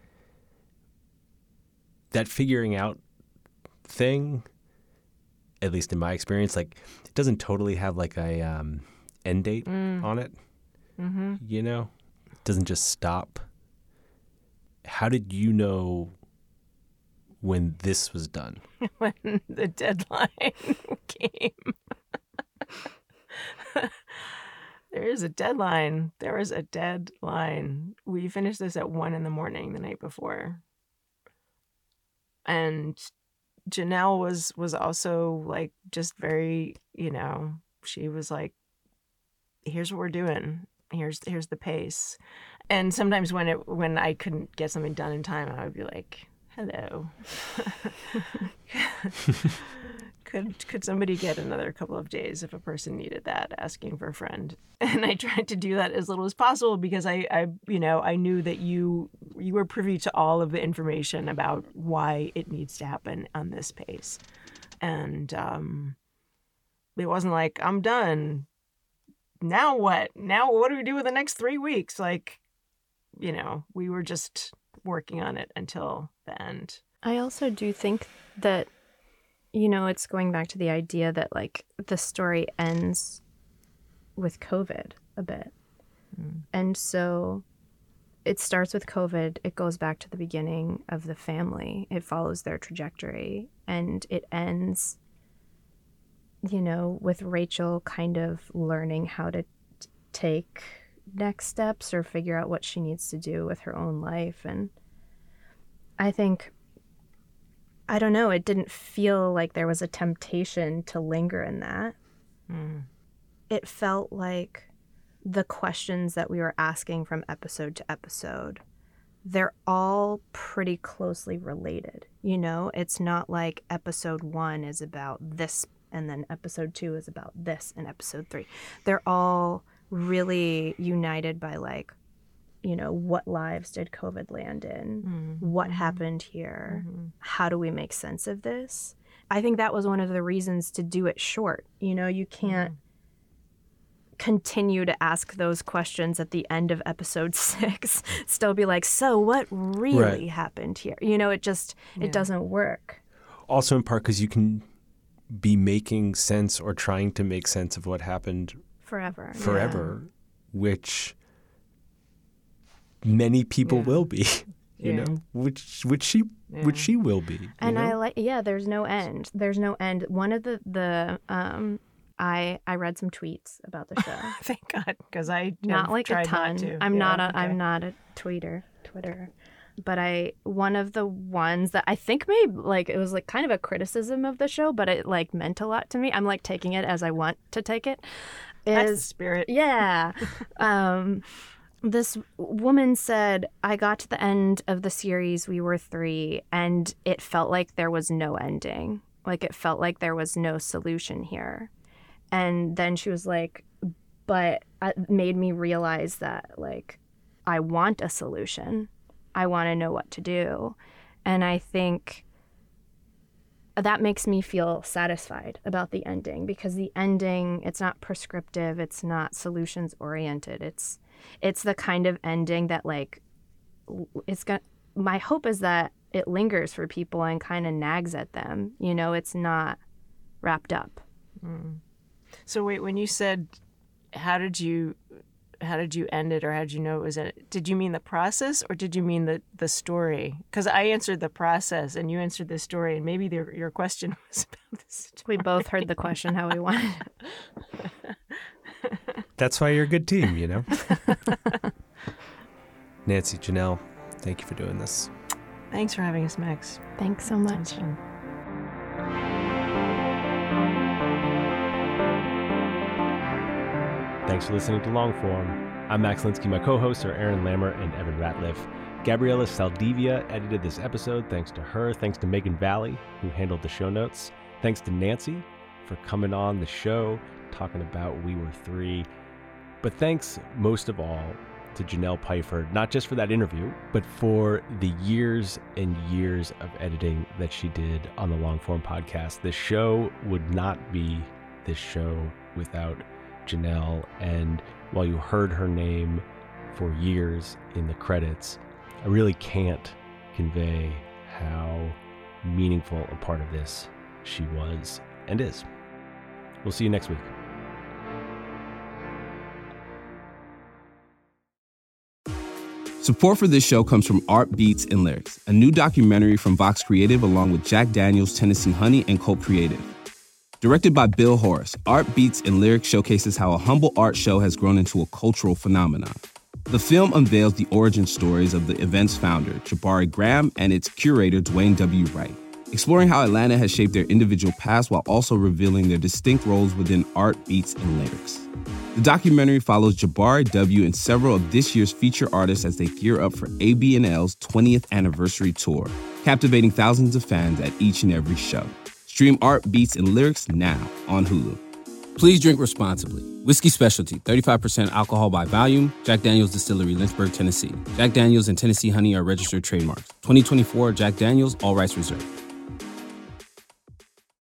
Speaker 5: That figuring out thing, at least in my experience, like, it doesn't totally have like a um, end date
Speaker 7: Mm.
Speaker 5: on it.
Speaker 7: Mm-hmm.
Speaker 5: You know, it doesn't just stop. How did you know when this was done?
Speaker 7: When the deadline came. There is a deadline. There was a deadline. We finished this at one in the morning the night before. And Janelle was was also like just very, you know, she was like, here's what we're doing. Here's here's the pace. And sometimes when it when I couldn't get something done in time, I would be like, hello. Could could somebody get another couple of days if a person needed that, asking for a friend? And I tried to do that as little as possible because I, I you know, I knew that you you were privy to all of the information about why it needs to happen on this pace. And um, it wasn't like, I'm done. Now what? Now what do we do with the next three weeks? Like, you know, we were just working on it until the end.
Speaker 6: I also do think that, you know, it's going back to the idea that, like, the story ends with COVID a bit. Mm. And so it starts with COVID. It goes back to the beginning of the family. It follows their trajectory. And it ends, you know, with Rachel kind of learning how to t- take next steps or figure out what she needs to do with her own life. And I think, I don't know, it didn't feel like there was a temptation to linger in that. Mm. It felt like the questions that we were asking from episode to episode, they're all pretty closely related. You know, it's not like episode one is about this and then episode two is about this and episode three. They're all really united by, like, you know, what lives did COVID land in? Mm-hmm. What happened here? Mm-hmm. How do we make sense of this? I think that was one of the reasons to do it short. You know, you can't mm-hmm. continue to ask those questions at the end of episode six. Still be like, so what really right. happened here? You know, it just, yeah. it doesn't work.
Speaker 5: Also in part because you can be making sense or trying to make sense of what happened
Speaker 6: forever.
Speaker 5: Forever, yeah. which many people
Speaker 7: Yeah.
Speaker 5: will be. You
Speaker 7: Yeah.
Speaker 5: know, which which she
Speaker 7: Yeah.
Speaker 5: which she will be. you
Speaker 6: And
Speaker 5: know?
Speaker 6: I like, yeah, there's no end. There's no end. One of the, the, um, I, I read some tweets about the show.
Speaker 7: Thank God, because I
Speaker 6: Not
Speaker 7: have
Speaker 6: like a
Speaker 7: tried
Speaker 6: ton.
Speaker 7: Not to.
Speaker 6: I'm
Speaker 7: Yeah,
Speaker 6: not a,
Speaker 7: okay.
Speaker 6: I'm not a tweeter, Twitter. But I, one of the ones that I think made, like, it was like kind of a criticism of the show, but it like meant a lot to me. I'm like taking it as I want to take it.
Speaker 7: That's the
Speaker 6: Is,
Speaker 7: spirit.
Speaker 6: yeah. um, this woman said, I got to the end of the series, we were three, and it felt like there was no ending. Like it felt like there was no solution here. And then she was like, but it made me realize that, like, I want a solution. I want to know what to do. And I think that makes me feel satisfied about the ending, because the ending, it's not prescriptive, it's not solutions oriented. It's it's the kind of ending that, like, it's going my hope is that it lingers for people and kind of nags at them. You know, it's not wrapped up.
Speaker 7: Mm. So wait, when you said, how did you, how did you end it, or how did you know it was it? Did you mean the process, or did you mean the the story? Because I answered the process and you answered the story, and maybe the, your question was about the story.
Speaker 6: We both heard the question how we wanted it.
Speaker 5: That's why you're a good team, you know? Nancy, Janelle, thank you for doing this.
Speaker 7: Thanks for having us, Max.
Speaker 6: Thanks so much.
Speaker 7: Sounds fun.
Speaker 2: Thanks for listening to Longform. I'm Max Linsky. My co-hosts are Aaron Lammer and Evan Ratliff. Gabriela Saldivia edited this episode. Thanks to her. Thanks to Megan Valley, who handled the show notes. Thanks to Nancy for coming on the show, talking about We Were Three. But thanks most of all to Janelle Pfeiffer, not just for that interview, but for the years and years of editing that she did on the Longform podcast. This show would not be this show without Janelle. And while you heard her name for years in the credits, I really can't convey how meaningful a part of this she was and is. We'll see you next week.
Speaker 8: Support for this show comes from Art Beats and Lyrics, a new documentary from Vox Creative along with Jack Daniels, Tennessee Honey, and Colt Creative. Directed by Bill Horace, Art Beats and Lyrics showcases how a humble art show has grown into a cultural phenomenon. The film unveils the origin stories of the event's founder, Jabari Graham, and its curator, Dwayne W. Wright, exploring how Atlanta has shaped their individual paths while also revealing their distinct roles within Art, Beats, and Lyrics. The documentary follows Jabari W. and several of this year's feature artists as they gear up for A B and L's twentieth anniversary tour, captivating thousands of fans at each and every show. Stream Art, Beats, and Lyrics now on Hulu. Please drink responsibly. Whiskey Specialty, thirty-five percent alcohol by volume. Jack Daniels Distillery, Lynchburg, Tennessee. Jack Daniels and Tennessee Honey are registered trademarks. twenty twenty-four Jack Daniels, all rights reserved.